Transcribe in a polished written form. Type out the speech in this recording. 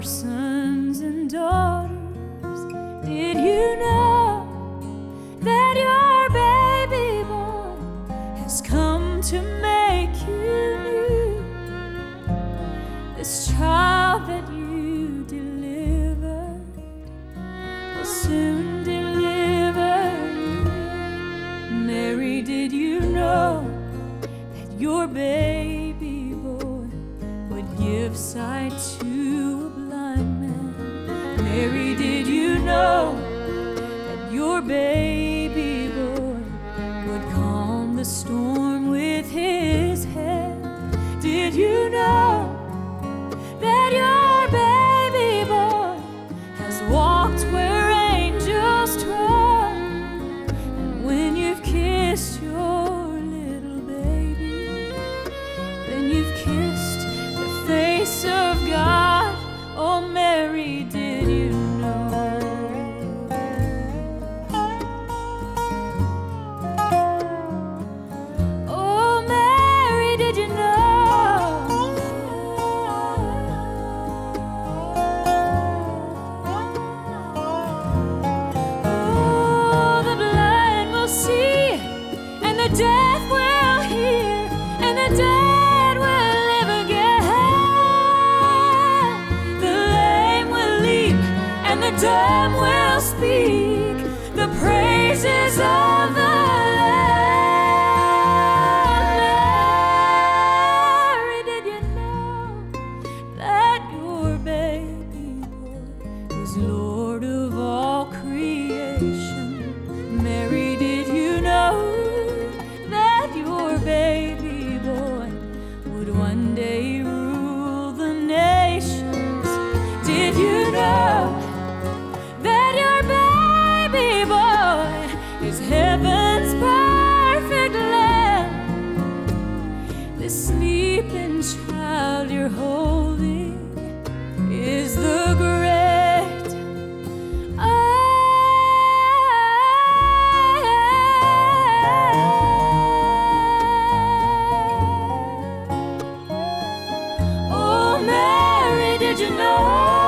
sons and daughters. Did you know that your baby boy has come to make you new? This child that you delivered will soon deliver you. Mary, did you know that your baby boy would give sight to a blind man? Mary, did you know that your baby boy would calm the storm with his hand? Did you know that your baby boy has walked where angels trod? And when you've kissed your little baby, then you've kissed the face of God. Oh, Mary, did you know? Oh, Mary, did you know? Oh, the blind will see, and the deaf will hear, and the dead will live again. The lame will leap, and the dumb will speak the praises of the Lamb. Mary, did you know that your baby boy is Lord of all creation? Mary, did you know that your baby boy would one day rule the nations? Did you know that your baby boy is heaven's perfect lamb? The sleeping child you're holding is the great I am. Oh, Mary, did you know